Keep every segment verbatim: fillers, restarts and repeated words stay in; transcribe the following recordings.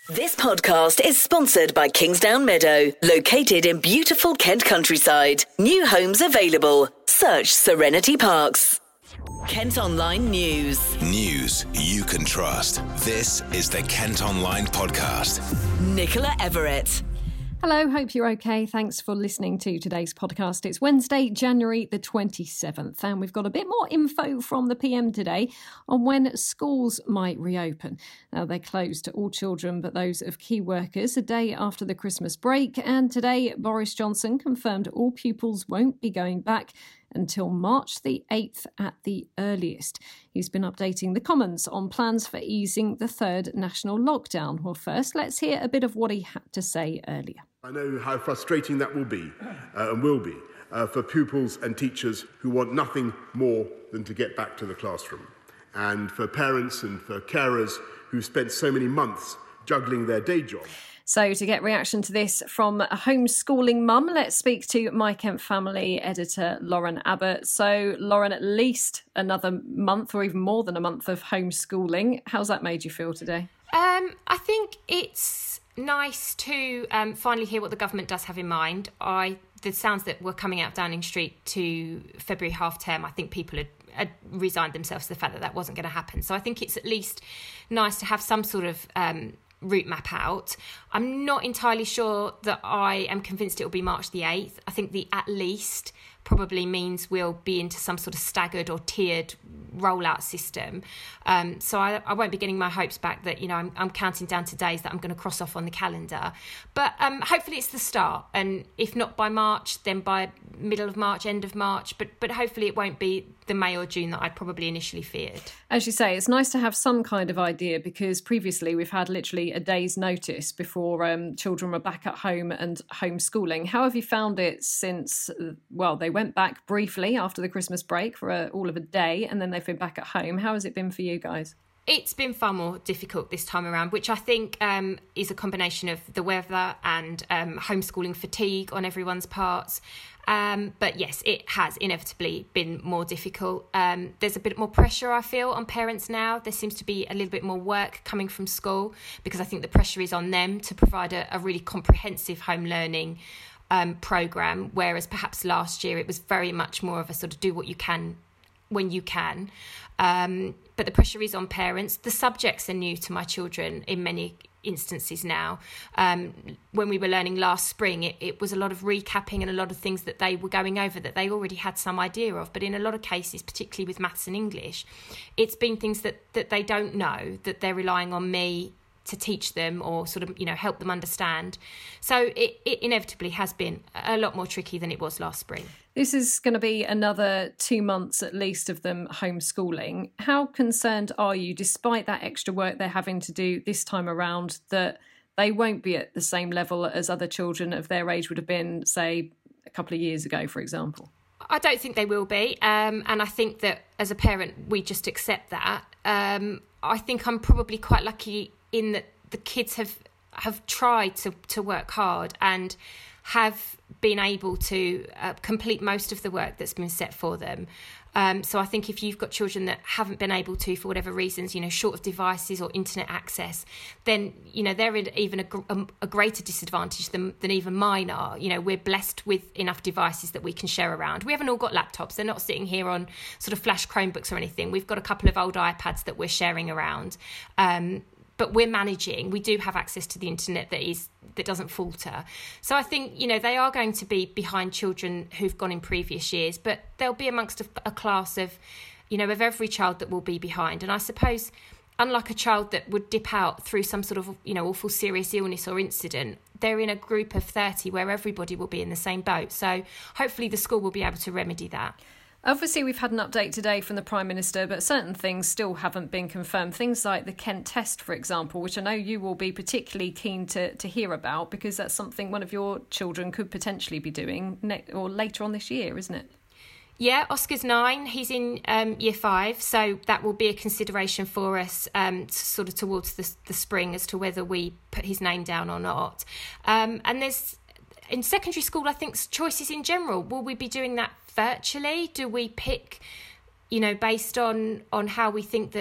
This podcast is sponsored by Kingsdown Meadow, located in beautiful Kent countryside. New homes available. Search Serenity Parks. Kent Online News. News you can trust. This is the Kent Online Podcast. Nicola Everett. Hello, hope you're okay. Thanks for listening to today's podcast. It's Wednesday, January the twenty-seventh, and we've got a bit more info from the P M today on when schools might reopen. Now, they're closed to all children but those of key workers a day after the Christmas break, and today Boris Johnson confirmed all pupils won't be going back until March the eighth at the earliest. He's been updating the Commons on plans for easing the third national lockdown. Well, first, let's hear a bit of what he had to say earlier. I know how frustrating that will be uh, and will be uh, for pupils and teachers who want nothing more than to get back to the classroom, and for parents and for carers who spent so many months juggling their day job. So to get reaction to this from a homeschooling mum, let's speak to My Kent Family editor Lauren Abbott. So Lauren, at least another month or even more than a month of homeschooling. How's that made you feel today? Um, I think it's nice to um, finally hear what the government does have in mind. I the sounds that were coming out of Downing Street to February half term, I think people had, had resigned themselves to the fact that that wasn't going to happen. So I think it's at least nice to have some sort of um, route map out. I'm not entirely sure that I am convinced it will be March the eighth. I think the at least probably means we'll be into some sort of staggered or tiered rollout system. Um, so I, I won't be getting my hopes back that, you know, I'm, I'm counting down to days that I'm going to cross off on the calendar. But um, hopefully it's the start. And if not by March, then by middle of March, end of March. But but hopefully it won't be the May or June that I'd probably initially feared. As you say, it's nice to have some kind of idea, because previously we've had literally a day's notice before um, children were back at home and homeschooling. How have you found it since, well, they went back briefly after the Christmas break for a, all of a day, and then they've been back at home? How has it been for you guys? It's been far more difficult this time around, which I think um, is a combination of the weather and um, homeschooling fatigue on everyone's parts. Um, but yes, it has inevitably been more difficult. Um, there's a bit more pressure, I feel, on parents now. There seems to be a little bit more work coming from school, because I think the pressure is on them to provide a, a really comprehensive home learning um, programme, whereas perhaps last year it was very much more of a sort of do what you can when you can. Um, but the pressure is on parents. The subjects are new to my children in many instances now. Um, when we were learning last spring, it, it was a lot of recapping and a lot of things that they were going over that they already had some idea of. But in a lot of cases, particularly with maths and English, it's been things that, that they don't know, that they're relying on me to teach them or sort of, you know, help them understand. So it, it inevitably has been a lot more tricky than it was last spring. This is going to be another two months at least of them homeschooling. How concerned are you, despite that extra work they're having to do this time around, that they won't be at the same level as other children of their age would have been, say, a couple of years ago, for example? I don't think they will be. Um, and I think that as a parent, we just accept that. Um, I think I'm probably quite lucky in that the kids have have tried to, to work hard and have been able to uh, complete most of the work that's been set for them. Um, so I think if you've got children that haven't been able to, for whatever reasons, you know, short of devices or internet access, then, you know, they're in even a, a, a greater disadvantage than, than even mine are. You know, we're blessed with enough devices that we can share around. We haven't all got laptops. They're not sitting here on sort of flash Chromebooks or anything. We've got a couple of old iPads that we're sharing around. Um, But we're managing. We do have access to the internet that is that doesn't falter. So I think, you know, they are going to be behind children who've gone in previous years, but they'll be amongst a, a class of, you know, of every child that will be behind. And I suppose, unlike a child that would dip out through some sort of, you know, awful serious illness or incident, they're in a group of thirty where everybody will be in the same boat. So hopefully the school will be able to remedy that. Obviously, we've had an update today from the Prime Minister, but certain things still haven't been confirmed. Things like the Kent test, for example, which I know you will be particularly keen to, to hear about, because that's something one of your children could potentially be doing ne- or later on this year, isn't it? Yeah, Oscar's nine. He's in um, year five, so that will be a consideration for us um, sort of towards the, the spring as to whether we put his name down or not. Um, and there's, in secondary school, I think choices in general. Will we be doing that virtually? Do we pick, you know, based on, on how we think that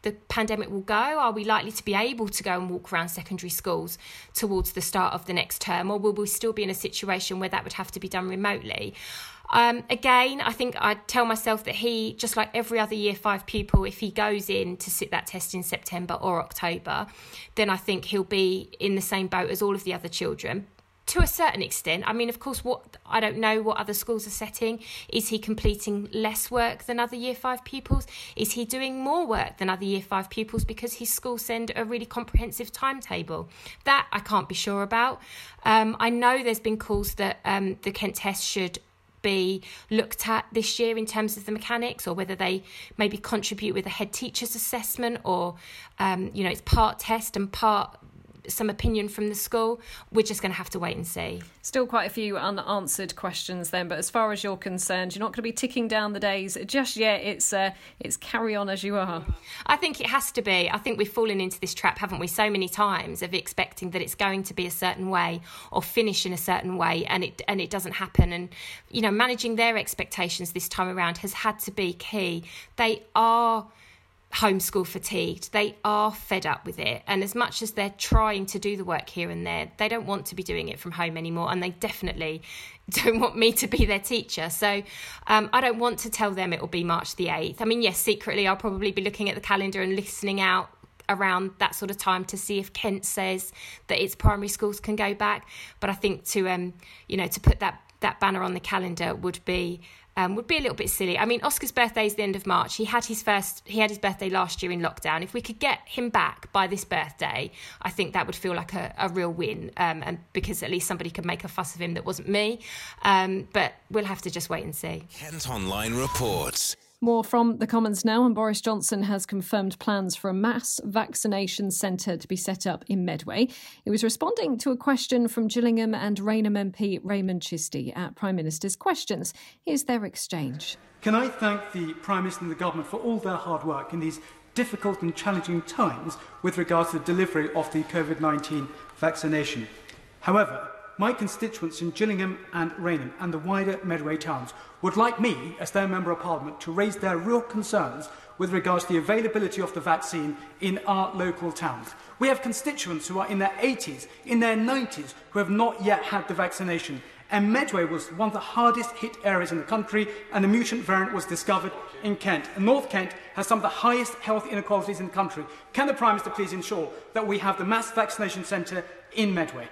the pandemic will go. Are we likely to be able to go and walk around secondary schools towards the start of the next term, or will we still be in a situation where that would have to be done remotely? Um, again, I think I'd tell myself that he, just like every other year five pupil, if he goes in to sit that test in September or October, then I think he'll be in the same boat as all of the other children. To a certain extent. I mean, of course, what I don't know what other schools are setting. Is he completing less work than other year five pupils? Is he doing more work than other year five pupils because his school send a really comprehensive timetable? That I can't be sure about. Um, I know there's been calls that um, the Kent test should be looked at this year in terms of the mechanics, or whether they maybe contribute with a head teacher's assessment, or um, you know, it's part test and part some opinion from the school. We're just going to have to wait and see. Still quite a few unanswered questions then, but as far as you're concerned, you're not going to be ticking down the days just yet. It's uh, it's carry on as you are. I think it has to be. I think we've fallen into this trap, haven't we, so many times, of expecting that it's going to be a certain way or finish in a certain way, and it and it doesn't happen. And, you know, managing their expectations this time around has had to be key. They are homeschool fatigued. They are fed up with it, and as much as they're trying to do the work here and there, they don't want to be doing it from home anymore, and they definitely don't want me to be their teacher. So um, I don't want to tell them it will be March the eighth. I mean, yes, secretly I'll probably be looking at the calendar and listening out around that sort of time to see if Kent says that its primary schools can go back. But I think to um you know to put that that banner on the calendar would be Um, would be a little bit silly. I mean, Oscar's birthday is the end of March. He had his first, he had his birthday last year in lockdown. If we could get him back by this birthday, I think that would feel like a, a real win, um, and because at least somebody could make a fuss of him that wasn't me. Um, but we'll have to just wait and see. Kent Online reports. More from the Commons now, and Boris Johnson has confirmed plans for a mass vaccination centre to be set up in Medway. He was responding to a question from Gillingham and Rainham M P Raymond Chisty at Prime Minister's Questions. Here's their exchange. Can I thank the Prime Minister and the Government for all their hard work in these difficult and challenging times with regards to the delivery of the COVID nineteen vaccination. However, my constituents in Gillingham and Rainham and the wider Medway towns would like me, as their Member of Parliament, to raise their real concerns with regards to the availability of the vaccine in our local towns. We have constituents who are in their eighties, in their nineties, who have not yet had the vaccination. And Medway was one of the hardest hit areas in the country, and the mutant variant was discovered in Kent. And North Kent has some of the highest health inequalities in the country. Can the Prime Minister please ensure that we have the mass vaccination centre in Medway?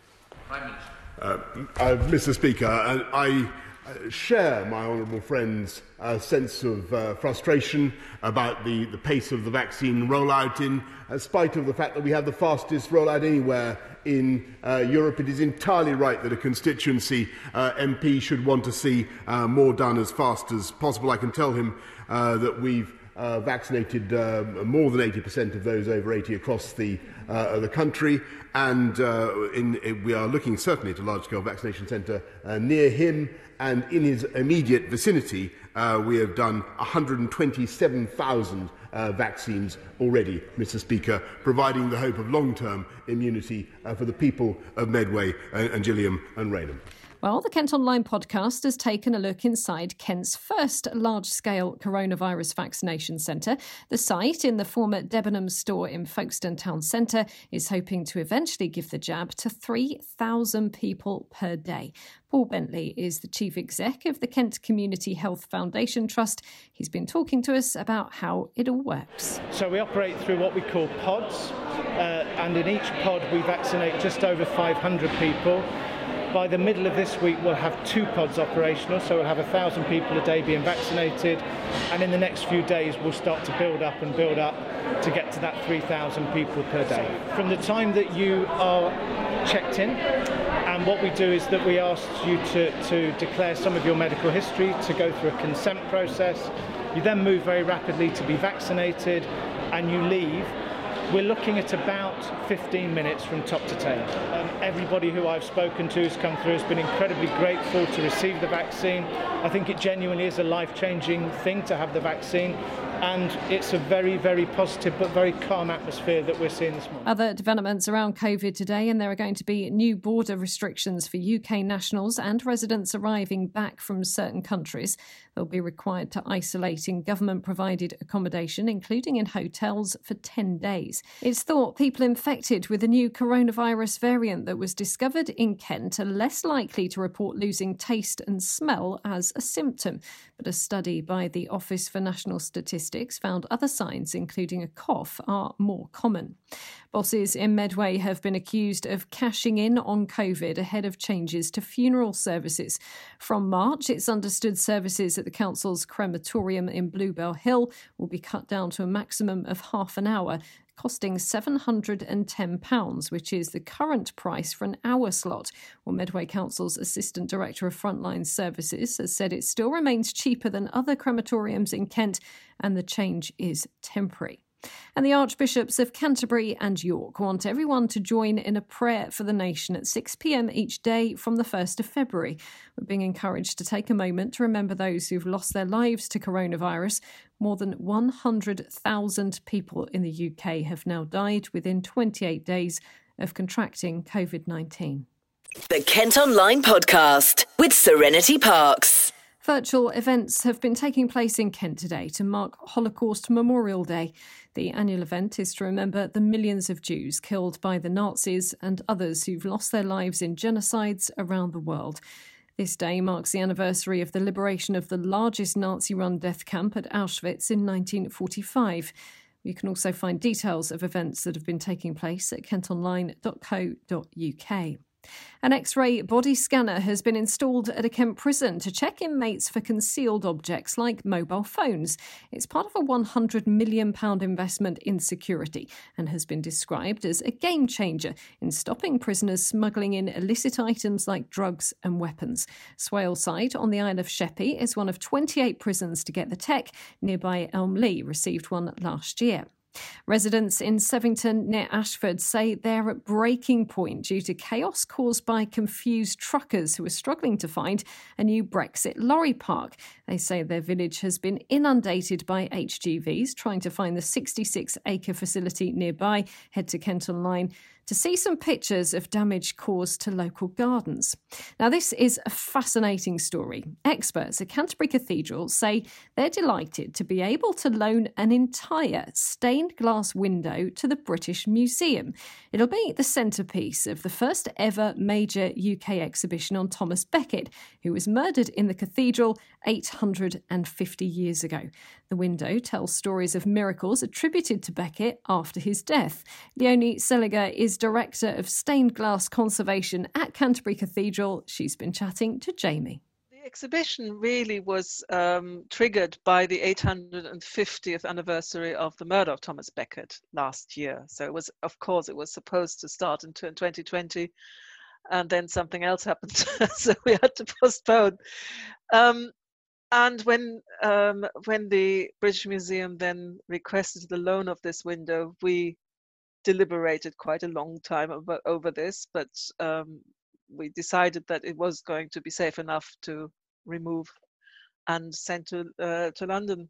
Uh, uh, Mister Speaker, uh, I uh, share my honourable friend's uh, sense of uh, frustration about the, the pace of the vaccine rollout, in uh, spite of the fact that we have the fastest rollout anywhere in uh, Europe. It is entirely right that a constituency uh, M P should want to see uh, more done as fast as possible. I can tell him uh, that we've Uh, vaccinated uh, more than eighty percent of those over eighty across the, uh, the country, and uh, in, in, we are looking certainly at a large-scale vaccination centre uh, near him, and in his immediate vicinity uh, we have done one hundred twenty-seven thousand uh, vaccines already, Mister Speaker, providing the hope of long-term immunity uh, for the people of Medway and, and Gillingham and Rainham. Well, the Kent Online podcast has taken a look inside Kent's first large-scale coronavirus vaccination centre. The site, in the former Debenhams store in Folkestone Town Centre, is hoping to eventually give the jab to three thousand people per day. Paul Bentley is the chief exec of the Kent Community Health Foundation Trust. He's been talking to us about how it all works. So we operate through what we call pods, uh, and in each pod we vaccinate just over five hundred people. By the middle of this week, we'll have two pods operational, so we'll have one thousand people a day being vaccinated, and in the next few days we'll start to build up and build up to get to that three thousand people per day. From the time that you are checked in, and what we do is that we ask you to, to declare some of your medical history, to go through a consent process. You then move very rapidly to be vaccinated, and you leave. We're looking at about fifteen minutes from top to tail. Um, everybody who I've spoken to who's come through has been incredibly grateful to receive the vaccine. I think it genuinely is a life-changing thing to have the vaccine. and it's a very, very positive but very calm atmosphere that we're seeing this morning. Other developments around COVID today, and there are going to be new border restrictions for U K nationals and residents arriving back from certain countries. They'll be required to isolate in government-provided accommodation, including in hotels, for ten days. It's thought people infected with the new coronavirus variant that was discovered in Kent are less likely to report losing taste and smell as a symptom. But a study by the Office for National Statistics found other signs, including a cough, are more common. Bosses in Medway have been accused of cashing in on COVID ahead of changes to funeral services. From March, it's understood services at the council's crematorium in Bluebell Hill will be cut down to a maximum of half an hour, costing seven hundred ten pounds, which is the current price for an hour slot. Well, Medway Council's Assistant Director of Frontline Services has said it still remains cheaper than other crematoriums in Kent, and the change is temporary. And the Archbishops of Canterbury and York want everyone to join in a prayer for the nation at six p.m. each day from the first of February. We're being encouraged to take a moment to remember those who've lost their lives to coronavirus. More than one hundred thousand people in the U K have now died within twenty-eight days of contracting COVID nineteen. The Kent Online Podcast with Serenity Parks. Virtual events have been taking place in Kent today to mark Holocaust Memorial Day. The annual event is to remember the millions of Jews killed by the Nazis and others who've lost their lives in genocides around the world. This day marks the anniversary of the liberation of the largest Nazi-run death camp at Auschwitz in nineteen forty-five. You can also find details of events that have been taking place at kent online dot co dot uk. An X-ray body scanner has been installed at a Kent prison to check inmates for concealed objects like mobile phones. It's part of a one hundred million pounds investment in security and has been described as a game changer in stopping prisoners smuggling in illicit items like drugs and weapons. Swaleside on the Isle of Sheppey is one of twenty-eight prisons to get the tech. Nearby Elmley received one last year. Residents in Sevington near Ashford say they're at breaking point due to chaos caused by confused truckers who are struggling to find a new Brexit lorry park. They say their village has been inundated by H G Vs trying to find the sixty-six acre facility nearby. Head to Kent Online to see some pictures of damage caused to local gardens. Now, this is a fascinating story. Experts at Canterbury Cathedral say they're delighted to be able to loan an entire stained glass window to the British Museum. It'll be the centrepiece of the first ever major U K exhibition on Thomas Becket, who was murdered in the cathedral eight hundred fifty years ago. The window tells stories of miracles attributed to Becket after his death. Leonie Seliger is Director of Stained Glass Conservation at Canterbury Cathedral. She's been chatting to Jamie. The exhibition really was um, triggered by the eight hundred fiftieth anniversary of the murder of Thomas Becket last year. So it was, of course, it was supposed to start in twenty twenty, and then something else happened, so we had to postpone. Um, and when um, when the British Museum then requested the loan of this window, we deliberated quite a long time over, over this, but um, we decided that it was going to be safe enough to remove and send to uh, to London.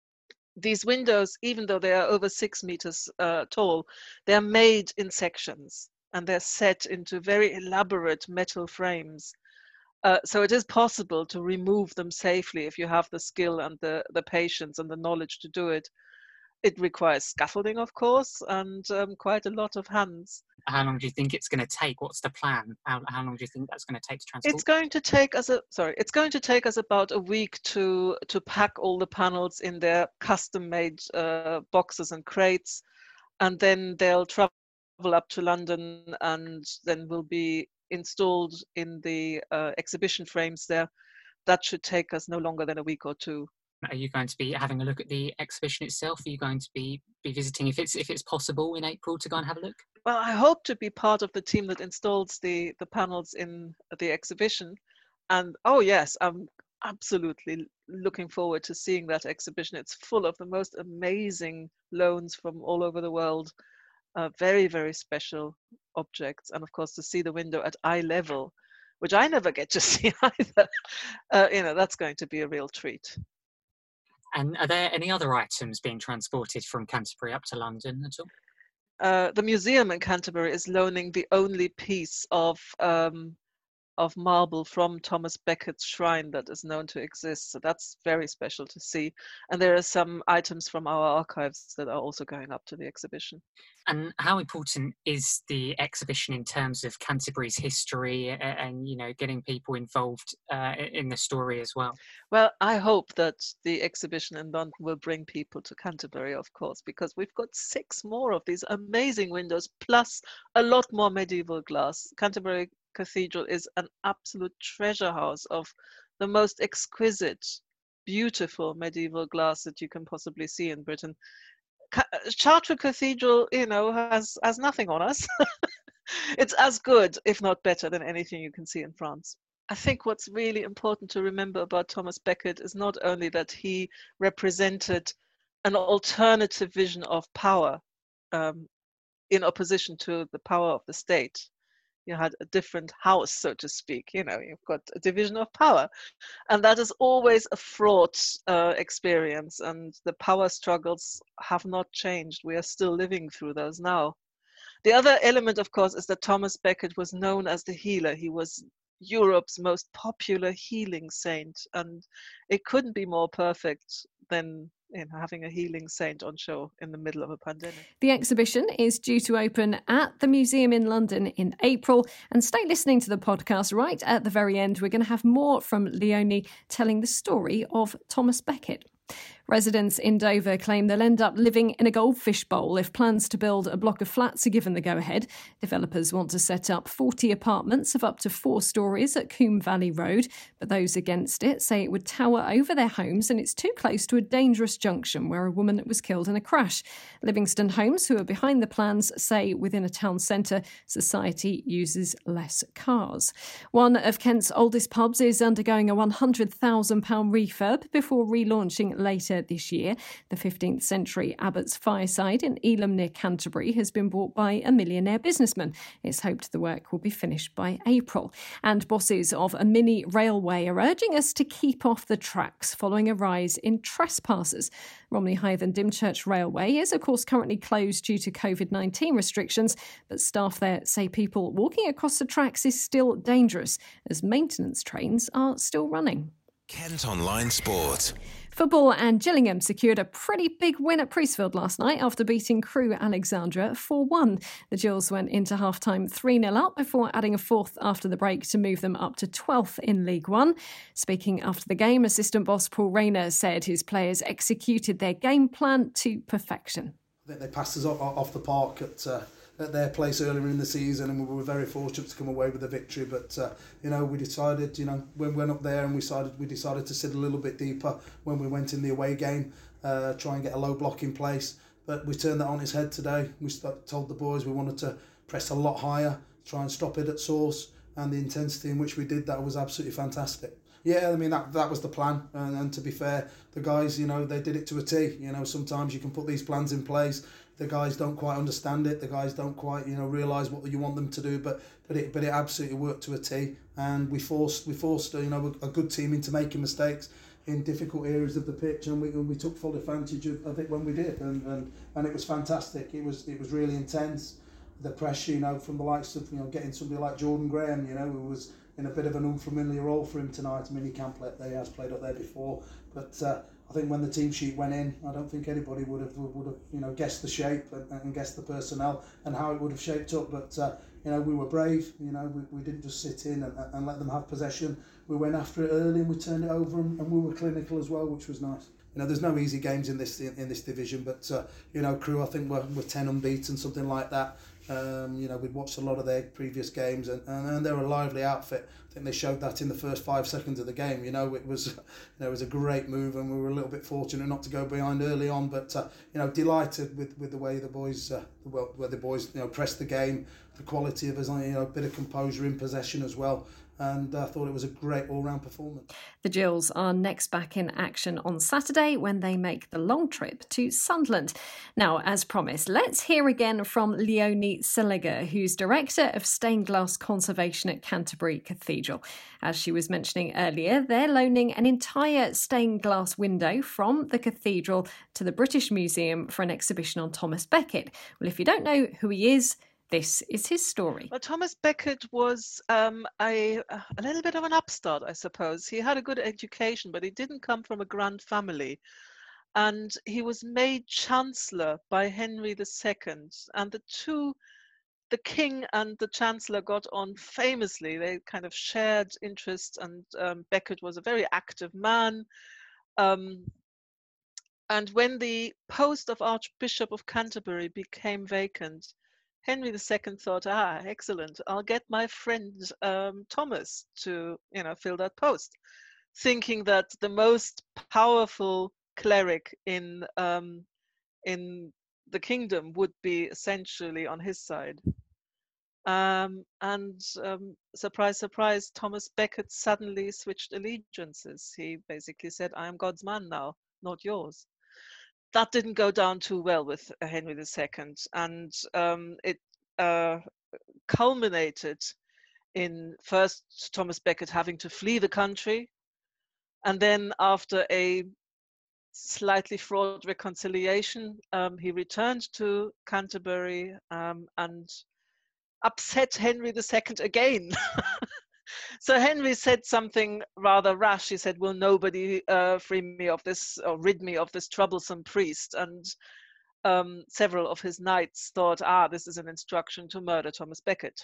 These windows, even though they are over six meters uh, tall, they are made in sections and they're set into very elaborate metal frames. Uh, so it is possible to remove them safely if you have the skill and the, the patience and the knowledge to do it. It requires scaffolding, of course, and um, quite a lot of hands. How long do you think it's going to take? What's the plan? How, how long do you think that's going to take to transport? It's going to take us a sorry. It's going to take us about a week to to pack all the panels in their custom-made uh, boxes and crates, and then they'll travel up to London, and then will be installed in the uh, exhibition frames there. That should take us no longer than a week or two. Are you going to be having a look at the exhibition itself? Are you going to be, be visiting if it's if it's possible in April to go and have a look? Well, I hope to be part of the team that installs the, the panels in the exhibition. And oh yes, I'm absolutely looking forward to seeing that exhibition. It's full of the most amazing loans from all over the world. Uh, very, very special objects. And of course, to see the window at eye level, which I never get to see either, uh, you know, that's going to be a real treat. And are there any other items being transported from Canterbury up to London at all? Uh, the museum in Canterbury is loaning the only piece of um, of marble from Thomas Becket's shrine that is known to exist. So that's very special to see. And there are some items from our archives that are also going up to the exhibition. And how important is the exhibition in terms of Canterbury's history and, and you know, getting people involved uh, in the story as well? Well, I hope that the exhibition in London will bring people to Canterbury, of course, because we've got six more of these amazing windows, plus a lot more medieval glass. Canterbury Cathedral is an absolute treasure house of the most exquisite, beautiful medieval glass that you can possibly see in Britain. Chartres Cathedral, you know, has has nothing on us. It's as good, if not better, than anything you can see in France. I think what's really important to remember about Thomas Becket is not only that he represented an alternative vision of power um, in opposition to the power of the state. You had a different house, so to speak. You know, you've got a division of power, and that is always a fraught uh, experience. And the power struggles have not changed. We are still living through those now. The other element, of course, is that Thomas Becket was known as the healer. He was Europe's most popular healing saint, and it couldn't be more perfect than in having a healing saint on show in the middle of a pandemic. The exhibition is due to open at the museum in London in April. And stay listening to the podcast. Right at the very end, we're going to have more from Leonie telling the story of Thomas Becket. Residents in Dover claim they'll end up living in a goldfish bowl if plans to build a block of flats are given the go-ahead. Developers want to set up forty apartments of up to four storeys at Coombe Valley Road, but those against it say it would tower over their homes and it's too close to a dangerous junction where a woman was killed in a crash. Livingston Homes, who are behind the plans, say within a town centre, society uses less cars. One of Kent's oldest pubs is undergoing a one hundred thousand pounds refurb before relaunching later this year. The fifteenth century Abbott's Fireside in Elam near Canterbury has been bought by a millionaire businessman. It's hoped the work will be finished by April. And bosses of a mini railway are urging us to keep off the tracks following a rise in trespassers. Romney Hythe and Dymchurch Railway is, of course, currently closed due to covid nineteen restrictions, but staff there say people walking across the tracks is still dangerous as maintenance trains are still running. Kent Online Sport. Football, and Gillingham secured a pretty big win at Priestfield last night after beating Crewe Alexandra four one. The Gills went into half-time three nil up before adding a fourth after the break to move them up to twelfth in League One. Speaking after the game, assistant boss Paul Rayner said his players executed their game plan to perfection. I think they passed us off the park at... Uh... at their place earlier in the season, and we were very fortunate to come away with a victory. But uh, you know, we decided, you know, when we went up there and we decided we decided to sit a little bit deeper when we went in the away game, uh, try and get a low block in place. But we turned that on its head today. We told the boys we wanted to press a lot higher, try and stop it at source, and the intensity in which we did that was absolutely fantastic. Yeah, I mean, that that was the plan, and, and to be fair, the guys, you know, they did it to a T. You know, sometimes you can put these plans in place, the guys don't quite understand it, the guys don't quite, you know, realise what you want them to do, but but it but it absolutely worked to a T, and we forced we forced you know a, a good team into making mistakes in difficult areas of the pitch, and we and we took full advantage of, of it when we did, and, and and it was fantastic. It was it was really intense. The pressure, you know, from the likes of, you know, getting somebody like Jordan Graham, you know, who was in a bit of an unfamiliar role for him tonight. I mean, he can't play, he has played up there before, but uh, I think when the team sheet went in, I don't think anybody would have would have you know guessed the shape and, and guessed the personnel and how it would have shaped up. But uh, you know, we were brave. You know, we, we didn't just sit in and, and let them have possession. We went after it early and we turned it over, and, and we were clinical as well, which was nice. You know, there's no easy games in this in, in this division, but uh, you know, Crewe, I think were were ten unbeaten, something like that. Um, you know, we'd watched a lot of their previous games, and, and, and they're a lively outfit. I think they showed that in the first five seconds of the game. You know, it was, you know, it was a great move, and we were a little bit fortunate not to go behind early on. But uh, you know, delighted with, with the way the boys uh, the well, where the boys, you know, pressed the game, the quality of us, you know, a bit of composure in possession as well. And I thought it was a great all-round performance. The Gills are next back in action on Saturday when they make the long trip to Sunderland. Now, as promised, let's hear again from Leonie Seliger, who's Director of Stained Glass Conservation at Canterbury Cathedral. As she was mentioning earlier, they're loaning an entire stained glass window from the cathedral to the British Museum for an exhibition on Thomas Becket. Well, if you don't know who he is, this is his story. Well, Thomas Becket was um, a, a little bit of an upstart, I suppose. He had a good education, but he didn't come from a grand family. And he was made Chancellor by Henry the Second. And the two, the King and the Chancellor, got on famously. They kind of shared interests, and um, Becket was a very active man. Um, and when the post of Archbishop of Canterbury became vacant, Henry the Second thought, ah, excellent, I'll get my friend um, Thomas to, you know, fill that post, thinking that the most powerful cleric in um, in the kingdom would be essentially on his side. Um, and um, surprise, surprise, Thomas Becket suddenly switched allegiances. He basically said, I am God's man now, not yours. That didn't go down too well with Henry the Second, and um, it uh, culminated in first Thomas Becket having to flee the country, and then after a slightly fraught reconciliation, um, he returned to Canterbury um, and upset Henry the Second again. So Henry said something rather rash. He said, will nobody uh, free me of this, or rid me of this troublesome priest? And um, several of his knights thought, ah, this is an instruction to murder Thomas Becket.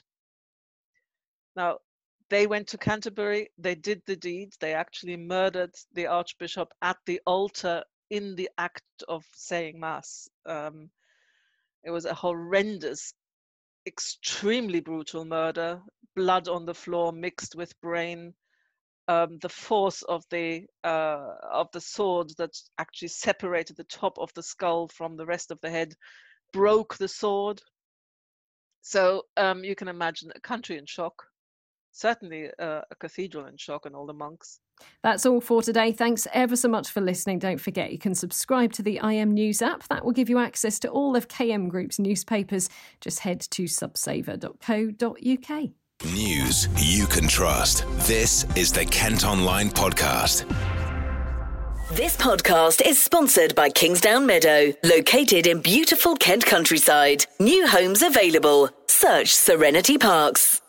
Now, they went to Canterbury, they did the deed, they actually murdered the Archbishop at the altar in the act of saying Mass. Um, it was a horrendous, extremely brutal murder. Blood on the floor mixed with brain. Um, the force of the uh, of the sword that actually separated the top of the skull from the rest of the head broke the sword. So um, you can imagine a country in shock. Certainly uh, a cathedral in shock, and all the monks. That's all for today. Thanks ever so much for listening. Don't forget you can subscribe to the I M News app. That will give you access to all of K M Group's newspapers. Just head to subsaver dot co dot uk. News you can trust. This is the Kent Online Podcast. This podcast is sponsored by Kingsdown Meadow, located in beautiful Kent countryside. New homes available. Search Serenity Parks.